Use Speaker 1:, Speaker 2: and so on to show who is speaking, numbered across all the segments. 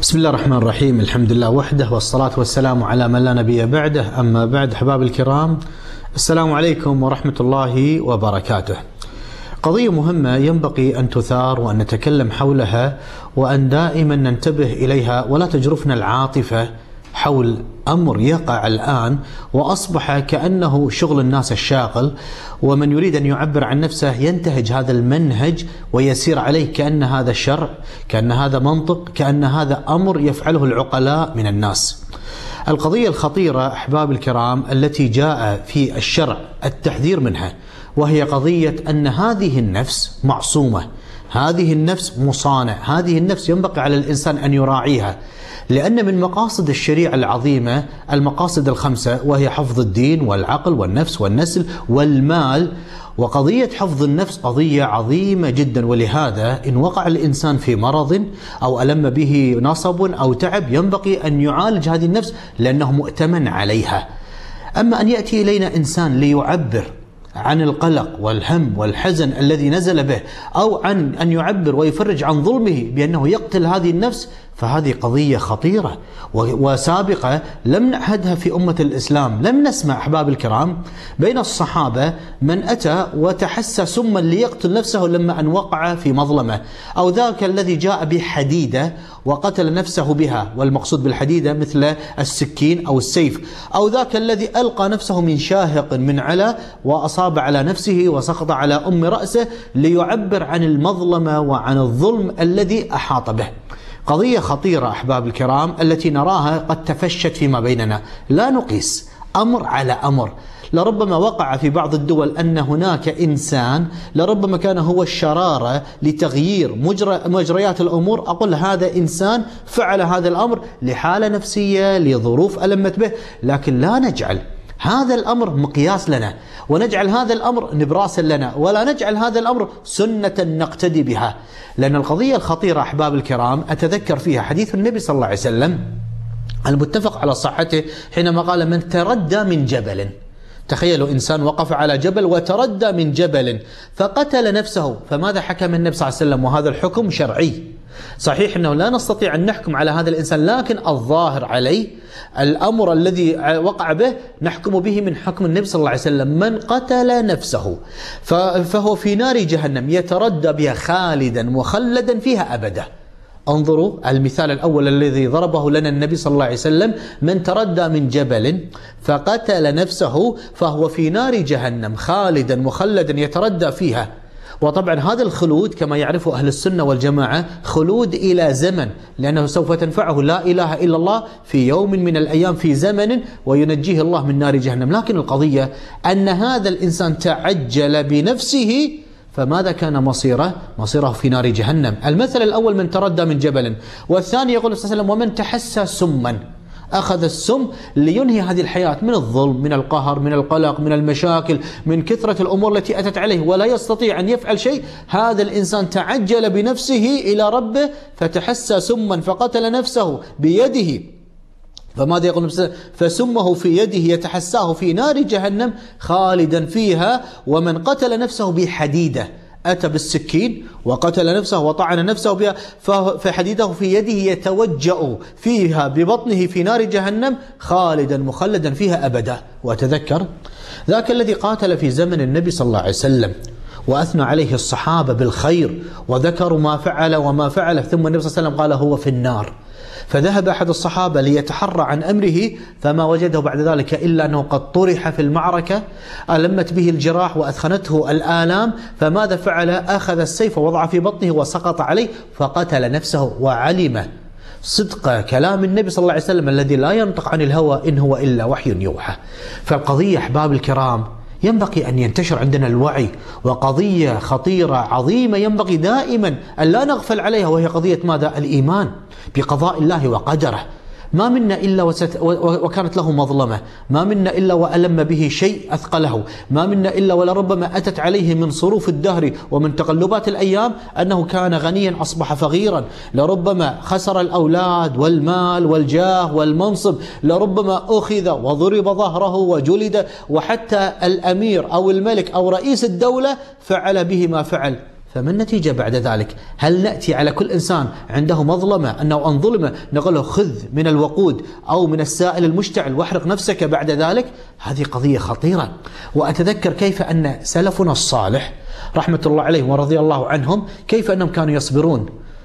Speaker 1: بسم الله الرحمن الرحيم. الحمد لله وحده، والصلاة والسلام على من لا نبي بعده. أما بعد، أحباب الكرام، السلام عليكم ورحمة الله وبركاته. قضية مهمة ينبغي أن تثار وأن نتكلم حولها، وأن دائما ننتبه إليها ولا تجرفنا العاطفة حول أمر يقع الآن وأصبح كأنه شغل الناس الشاغل، ومن يريد أن يعبر عن نفسه ينتهج هذا المنهج ويسير عليه كأن هذا شرع، كأن هذا منطق، كأن هذا أمر يفعله العقلاء من الناس. القضية الخطيرة أحباب الكرام التي جاء في الشرع التحذير منها، وهي قضية أن هذه النفس معصومة، هذه النفس مصانع، هذه النفس ينبغي على الإنسان أن يراعيها، لأن من مقاصد الشريعة العظيمة المقاصد الخمسة، وهي حفظ الدين والعقل والنفس والنسل والمال. وقضية حفظ النفس قضية عظيمة جدا، ولهذا إن وقع الإنسان في مرض أو ألم به نصب أو تعب ينبغي أن يعالج هذه النفس لأنه مؤتمن عليها. أما أن يأتي إلينا إنسان ليعبر عن القلق والهم والحزن الذي نزل به، أو عن أن يعبر ويفرج عن ظلمه بأنه يقتل هذه النفس، فهذه قضية خطيرة وسابقة لم نعهدها في أمة الإسلام. لم نسمع أحباب الكرام بين الصحابة من أتى وتحسى سما ليقتل نفسه لما أن وقع في مظلمة، أو ذاك الذي جاء بحديدة وقتل نفسه بها، والمقصود بالحديدة مثل السكين أو السيف، أو ذاك الذي ألقى نفسه من شاهق من على وأصاب على نفسه وسقط على أم رأسه ليعبر عن المظلمة وعن الظلم الذي أحاط به. قضية خطيرة أحباب الكرام التي نراها قد تفشت فيما بيننا. لا نقيس أمر على أمر. لربما وقع في بعض الدول أن هناك إنسان لربما كان هو الشرارة لتغيير مجريات الأمور، أقول هذا إنسان فعل هذا الأمر لحالة نفسية، لظروف ألمت به، لكن لا نجعل هذا الأمر مقياس لنا، ونجعل هذا الأمر نبراسا لنا، ولا نجعل هذا الأمر سنة نقتدي بها. لأن القضية الخطيرة أحباب الكرام أتذكر فيها حديث النبي صلى الله عليه وسلم المتفق على صحته حينما قال: من تردى من جبل. تخيلوا إنسان وقف على جبل وتردى من جبل فقتل نفسه، فماذا حكم النبي صلى الله عليه وسلم؟ وهذا الحكم شرعي. صحيح أنه لا نستطيع أن نحكم على هذا الإنسان، لكن الظاهر عليه الأمر الذي وقع به نحكم به من حكم النبي صلى الله عليه وسلم: من قتل نفسه فهو في نار جهنم يتردى بها خالدا مخلدا فيها أبدا. انظروا المثال الأول الذي ضربه لنا النبي صلى الله عليه وسلم: من تردى من جبل فقتل نفسه فهو في نار جهنم خالدا مخلدا يتردى فيها. وطبعا هذا الخلود كما يعرفه أهل السنة والجماعة خلود إلى زمن، لأنه سوف تنفعه لا إله إلا الله في يوم من الأيام في زمن وينجيه الله من نار جهنم. لكن القضية أن هذا الإنسان تعجل بنفسه، فماذا كان مصيره؟ مصيره في نار جهنم. المثل الأول من تردى من جبل، والثاني يقول صلى الله عليه وسلم: ومن تحسى سما، أخذ السم لينهي هذه الحياة من الظلم، من القهر، من القلق، من المشاكل، من كثرة الأمور التي أتت عليه ولا يستطيع أن يفعل شيء. هذا الإنسان تعجل بنفسه إلى ربه فتحسى سما فقتل نفسه بيده، فماذا يقول؟ فسمه في يده يتحساه في نار جهنم خالدا فيها. ومن قتل نفسه بحديدة، أتى بالسكين وقتل نفسه وطعن نفسه بها، فحديده في يده يتوجأ فيها ببطنه في نار جهنم خالدا مخلدا فيها أبدا. وأتذكر ذاك الذي قاتل في زمن النبي صلى الله عليه وسلم وأثنى عليه الصحابة بالخير وذكروا ما فعل وما فعل، ثم النبي صلى الله عليه وسلم قال: هو في النار. فذهب أحد الصحابة ليتحرى عن أمره فما وجده بعد ذلك إلا أنه قد طرح في المعركة، ألمت به الجراح وأثخنته الآلام، فماذا فعل؟ أخذ السيف ووضع في بطنه وسقط عليه فقتل نفسه. وعلم صدق كلام النبي صلى الله عليه وسلم الذي لا ينطق عن الهوى إن هو إلا وحي يوحى. فالقضية أحباب الكرام ينبغي أن ينتشر عندنا الوعي، وقضية خطيرة عظيمة ينبغي دائما أن لا نغفل عليها، وهي قضية ماذا؟ الإيمان بقضاء الله وقدره. ما منا إلا وكانت له مظلمة، ما منا إلا وألم به شيء أثقله، ما منا إلا ولربما أتت عليه من صروف الدهر ومن تقلبات الأيام أنه كان غنيا أصبح فقيرا، لربما خسر الأولاد والمال والجاه والمنصب، لربما أخذ وضرب ظهره وجلد، وحتى الأمير أو الملك أو رئيس الدولة فعل به ما فعل. فما النتيجة بعد ذلك؟ هل نأتي على كل إنسان عنده مظلمة أنه أن ظلمه نقول له خذ من الوقود أو من السائل المشتعل واحرق نفسك بعد ذلك؟ هذه قضية خطيرة. وأتذكر كيف أن سلفنا الصالح رحمة الله عليهم ورضي الله عنهم كيف أنهم كانوا يصبرون.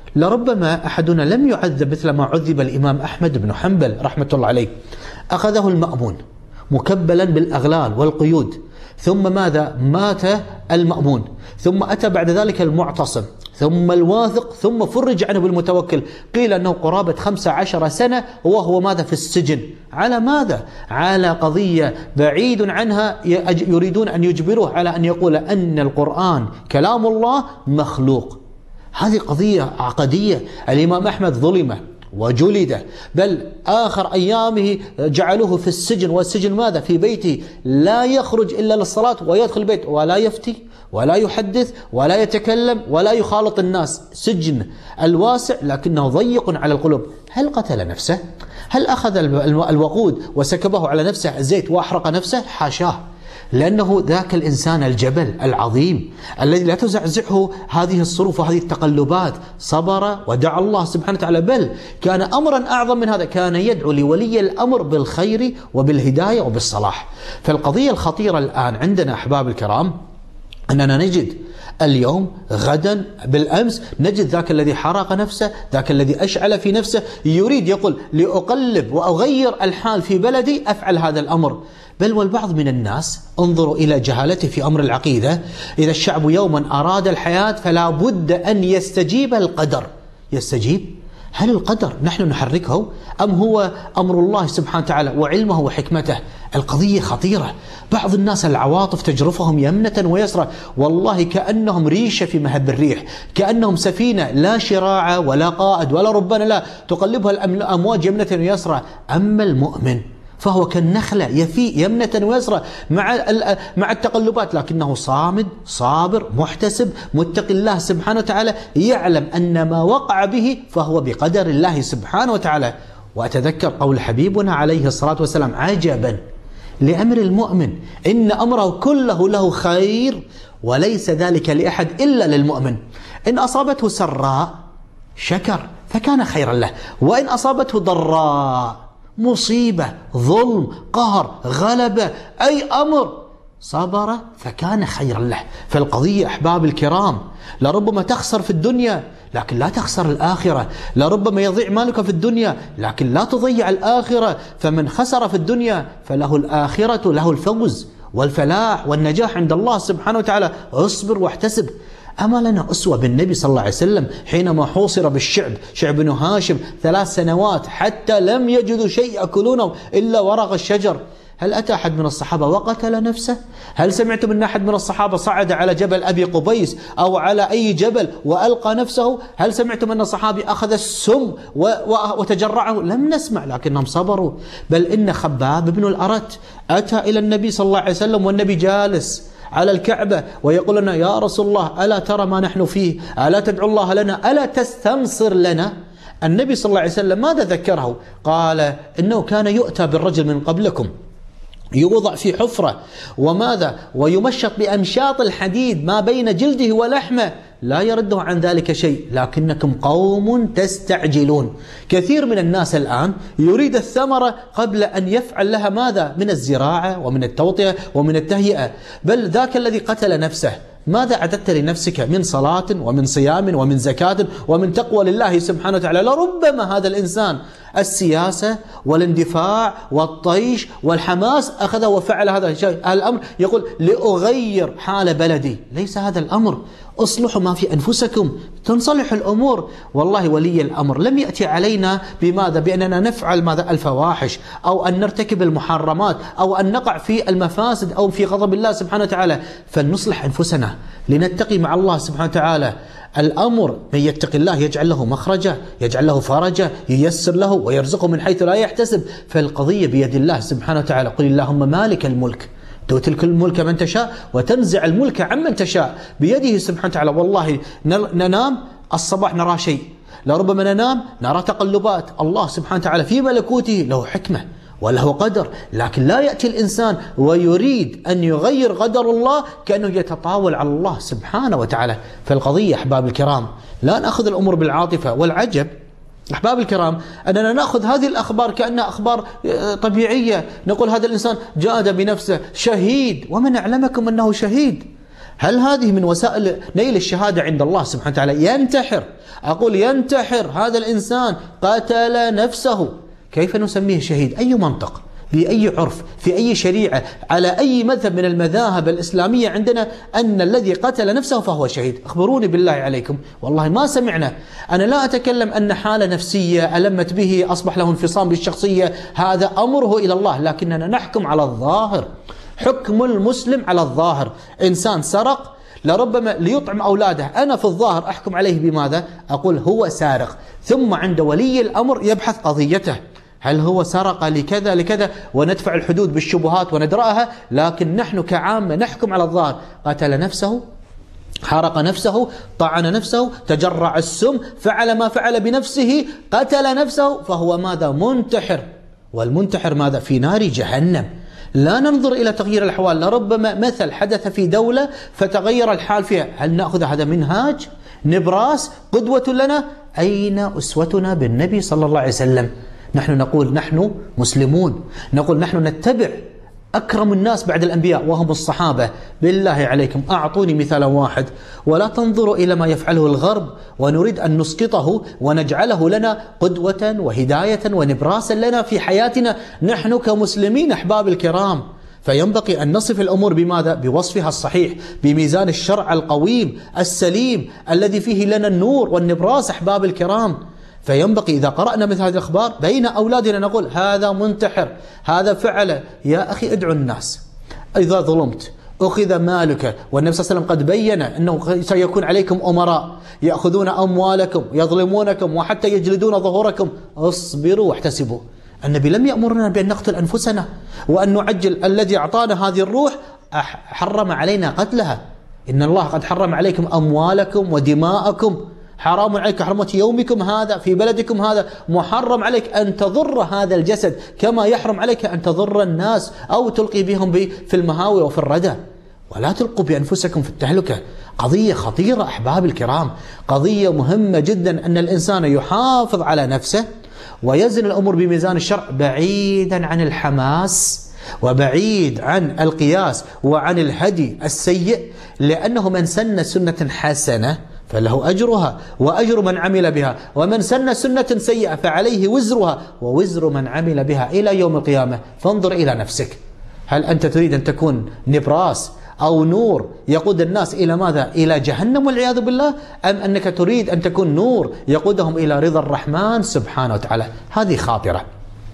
Speaker 1: لربما أحدنا لم يعذب مثل ما عذب الإمام أحمد بن حنبل رحمة الله عليه. أخذه المأمون مكبلا بالأغلال والقيود، ثم ماذا؟ مات المأمون، ثم أتى بعد ذلك المعتصم، ثم الواثق، ثم فرج عنه بالمتوكل. قيل أنه قرابة 15 سنة وهو ماذا؟ في السجن. على ماذا؟ على قضية بعيد عنها يريدون أن يجبروه على أن يقول أن القرآن كلام الله مخلوق. هذه قضية عقدية. الإمام أحمد ظلم وجلد، بل آخر أيامه جعلوه في السجن، والسجن ماذا؟ في بيته، لا يخرج إلا للصلاة ويدخل البيت ولا يفتي ولا يحدث ولا يتكلم ولا يخالط الناس. سجن الواسع لكنه ضيق على القلوب. هل قتل نفسه؟ هل أخذ الوقود وسكبه على نفسه زيت وأحرق نفسه؟ حاشاه، لأنه ذاك الإنسان الجبل العظيم الذي لا تزعزعه هذه الظروف وهذه التقلبات، صبر ودعا الله سبحانه وتعالى، بل كان أمرا أعظم من هذا، كان يدعو لولي الأمر بالخير وبالهداية وبالصلاح. فالقضية الخطيرة الآن عندنا أحباب الكرام أننا نجد اليوم غدا بالأمس نجد ذاك الذي حرق نفسه، ذاك الذي أشعل في نفسه، يريد يقول لأقلب وأغير الحال في بلدي أفعل هذا الأمر. بل والبعض من الناس انظروا إلى جهالته في أمر العقيدة، إذا الشعب يوما أراد الحياة فلا بد أن يستجيب القدر. يستجيب؟ هل القدر نحن نحركه أم هو أمر الله سبحانه وتعالى وعلمه وحكمته؟ القضية خطيرة. بعض الناس العواطف تجرفهم يمنة ويسرى، والله كأنهم ريشة في مهب الريح، كأنهم سفينة لا شراع ولا قائد ولا ربنا لا تقلبها الأمواج يمنة ويسرى. أما المؤمن فهو كالنخلة يفيء يمنة ويسرى مع التقلبات، لكنه صامد صابر محتسب متقي الله سبحانه وتعالى، يعلم أن ما وقع به فهو بقدر الله سبحانه وتعالى. وأتذكر قول حبيبنا عليه الصلاة والسلام: عجبا لأمر المؤمن إن أمره كله له خير وليس ذلك لأحد إلا للمؤمن. إن أصابته سراء شكر فكان خيرا له، وإن أصابته ضراء مصيبة ظلم قهر غلبة أي أمر صبر فكان خيرا له. فالقضية أحباب الكرام لربما تخسر في الدنيا لكن لا تخسر الآخرة، لربما يضيع مالك في الدنيا لكن لا تضيع الآخرة. فمن خسر في الدنيا فله الآخرة، له الفوز والفلاح والنجاح عند الله سبحانه وتعالى. اصبر واحتسب. أما لنا أسوة بالنبي صلى الله عليه وسلم حينما حوصر بالشعب، شعب بن هاشم 3 سنوات حتى لم يجدوا شيء يأكلونه إلا ورق الشجر. هل أتى أحد من الصحابة وقتل نفسه؟ هل سمعتم أن أحد من الصحابة صعد على جبل أبي قبيس أو على أي جبل وألقى نفسه؟ هل سمعتم أن صحابي أخذ السم وتجرعه؟ لم نسمع، لكنهم صبروا. بل إن خباب بن الأرت أتى إلى النبي صلى الله عليه وسلم والنبي جالس على الكعبة ويقول لنا: يا رسول الله ألا ترى ما نحن فيه؟ ألا تدعو الله لنا؟ ألا تستنصر لنا؟ النبي صلى الله عليه وسلم ماذا ذكره؟ قال: إنه كان يؤتى بالرجل من قبلكم يوضع في حفرة وماذا ويمشط بأمشاط الحديد ما بين جلده ولحمه لا يرده عن ذلك شيء، لكنكم قوم تستعجلون. كثير من الناس الآن يريد الثمرة قبل أن يفعل لها ماذا من الزراعة ومن التوطئة ومن التهيئة. بل ذاك الذي قتل نفسه ماذا أعددت لنفسك من صلاة ومن صيام ومن زكاة ومن تقوى لله سبحانه وتعالى؟ لربما هذا الإنسان السياسة والاندفاع والطيش والحماس أخذه وفعل هذا الشيء الأمر، يقول: لأغير حال بلدي. ليس هذا الأمر. اصلحوا ما في أنفسكم تنصلح الأمور. والله ولي الأمر لم يأتي علينا بماذا؟ بأننا نفعل ماذا؟ الفواحش أو أن نرتكب المحرمات أو أن نقع في المفاسد أو في غضب الله سبحانه وتعالى. فلنصلح أنفسنا لنتقي مع الله سبحانه وتعالى. الأمر من يتقي الله يجعل له مخرجا، يجعل له فرجا، ييسر له ويرزقه من حيث لا يحتسب. فالقضية بيد الله سبحانه وتعالى. قل اللهم مالك الملك تؤتي الملك من تشاء وتنزع الملك عمن تشاء، بيده سبحانه وتعالى. والله ننام الصباح نرى شيء، لربما ننام نرى تقلبات. الله سبحانه وتعالى في ملكوته له حكمة وله قدر، لكن لا يأتي الإنسان ويريد أن يغير قدر الله كأنه يتطاول على الله سبحانه وتعالى. فالقضية أحباب الكرام لا نأخذ الأمور بالعاطفة، والعجب أحباب الكرام أننا نأخذ هذه الأخبار كأنها أخبار طبيعية، نقول هذا الإنسان جاد بنفسه شهيد، ومن أعلمكم أنه شهيد. هل هذه من وسائل نيل الشهادة عند الله سبحانه وتعالى؟ ينتحر، أقول ينتحر، هذا الإنسان قتل نفسه، كيف نسميه شهيد؟ أي منطق؟ بأي عرف؟ في أي شريعة؟ على أي مذهب من المذاهب الإسلامية عندنا أن الذي قتل نفسه فهو شهيد؟ أخبروني بالله عليكم، والله ما سمعنا. أنا لا أتكلم أن حالة نفسية ألمت به أصبح له انفصام بالشخصية، هذا أمره إلى الله، لكننا نحكم على الظاهر. حكم المسلم على الظاهر. إنسان سرق لربما ليطعم أولاده، أنا في الظاهر أحكم عليه بماذا؟ أقول هو سارق، ثم عند ولي الأمر يبحث قضيته، هل هو سرق لكذا لكذا، وندفع الحدود بالشبهات وندرأها، لكن نحن كعامة نحكم على الظاهر. قتل نفسه، حرق نفسه، طعن نفسه، تجرع السم، فعل ما فعل بنفسه، قتل نفسه، فهو ماذا؟ منتحر. والمنتحر ماذا؟ في نار جهنم. لا ننظر إلى تغيير الأحوال، لربما مثل حدث في دولة فتغير الحال فيها، هل نأخذ هذا منهاج؟ نبراس؟ قدوة لنا؟ أين أسوتنا بالنبي صلى الله عليه وسلم؟ نحن نقول نحن مسلمون، نقول نحن نتبع أكرم الناس بعد الأنبياء وهم الصحابة. بالله عليكم أعطوني مثالا واحد، ولا تنظروا إلى ما يفعله الغرب ونريد أن نسقطه ونجعله لنا قدوة وهداية ونبراسا لنا في حياتنا نحن كمسلمين أحباب الكرام. فينبغي أن نصف الأمور بماذا؟ بوصفها الصحيح، بميزان الشرع القويم السليم الذي فيه لنا النور والنبراس أحباب الكرام. فينبغي إذا قرأنا مثل هذه الأخبار بين أولادنا نقول هذا منتحر، هذا فعل. يا أخي ادعو الناس، إذا ظلمت أخذ مالك، والنبي صلى الله عليه وسلم قد بين أنه سيكون عليكم أمراء يأخذون أموالكم يظلمونكم وحتى يجلدون ظهوركم، اصبروا واحتسبوا. النبي لم يأمرنا بأن نقتل أنفسنا وأن نعجل، الذي أعطانا هذه الروح حرم علينا قتلها. إن الله قد حرم عليكم أموالكم ودماءكم، حرام عليك حرمة يومكم هذا في بلدكم هذا، محرم عليك أن تضر هذا الجسد كما يحرم عليك أن تضر الناس أو تلقي بهم في المهاوي وفي الردى. ولا تلقوا بأنفسكم في التهلكة. قضية خطيرة أحباب الكرام، قضية مهمة جدا أن الإنسان يحافظ على نفسه ويزن الأمور بميزان الشرع، بعيدا عن الحماس وبعيد عن القياس وعن الهدي السيء، لأنه من سن سنة حسنة فله أجرها وأجر من عمل بها، ومن سن سنة سيئة فعليه وزرها ووزر من عمل بها إلى يوم القيامة. فانظر إلى نفسك، هل أنت تريد أن تكون نبراس أو نور يقود الناس إلى ماذا؟ إلى جهنم والعياذ بالله، أم أنك تريد أن تكون نور يقودهم إلى رضا الرحمن سبحانه وتعالى؟ هذه خاطرة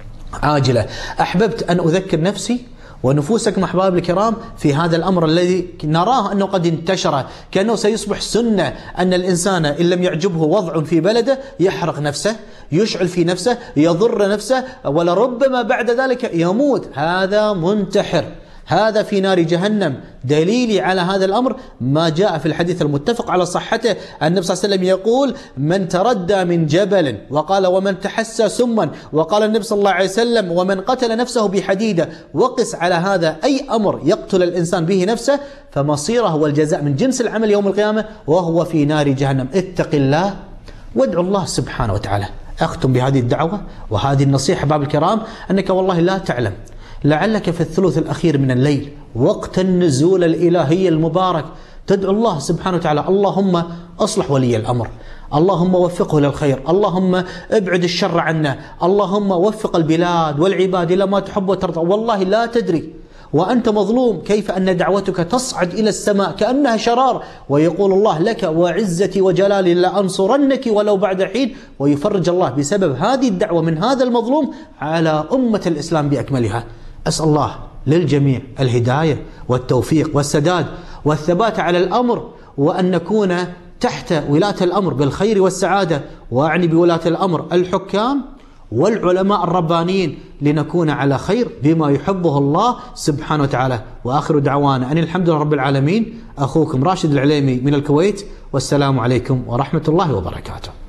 Speaker 1: عاجلة. أحببت أن أذكر نفسي ونفوسكم أحباب الكرام في هذا الأمر الذي نراه أنه قد انتشر، كأنه سيصبح سنة أن الإنسان إن لم يعجبه وضع في بلده يحرق نفسه، يشعل في نفسه، يضر نفسه، ولربما بعد ذلك يموت. هذا منتحر، هذا في نار جهنم. دليلي على هذا الأمر ما جاء في الحديث المتفق على صحته، النبي صلى الله عليه وسلم يقول من تردى من جبل، وقال ومن تحسى سما، وقال النبي صلى الله عليه وسلم ومن قتل نفسه بحديدة. وقس على هذا أي أمر يقتل الإنسان به نفسه فمصيره والجزاء من جنس العمل يوم القيامة وهو في نار جهنم. اتق الله وادعو الله سبحانه وتعالى. أختم بهذه الدعوة وهذه النصيحة أحباب الكرام، أنك والله لا تعلم، لعلك في الثلث الأخير من الليل وقت النزول الإلهي المبارك تدعو الله سبحانه وتعالى اللهم أصلح ولي الأمر، اللهم وفقه للخير، اللهم ابعد الشر عنا، اللهم وفق البلاد والعباد إلى ما تحب وترضى. والله لا تدري وأنت مظلوم كيف أن دعوتك تصعد إلى السماء كأنها شرار، ويقول الله لك وعزتي وجلالي لأنصرنك ولو بعد حين، ويفرج الله بسبب هذه الدعوة من هذا المظلوم على أمة الإسلام بأكملها. أسأل الله للجميع الهداية والتوفيق والسداد والثبات على الأمر، وأن نكون تحت ولاة الأمر بالخير والسعادة، وأعني بولاة الأمر الحكام والعلماء الربانيين، لنكون على خير بما يحبه الله سبحانه وتعالى. وآخر دعوانا أن الحمد لله رب العالمين. أخوكم راشد العليمي من الكويت، والسلام عليكم ورحمة الله وبركاته.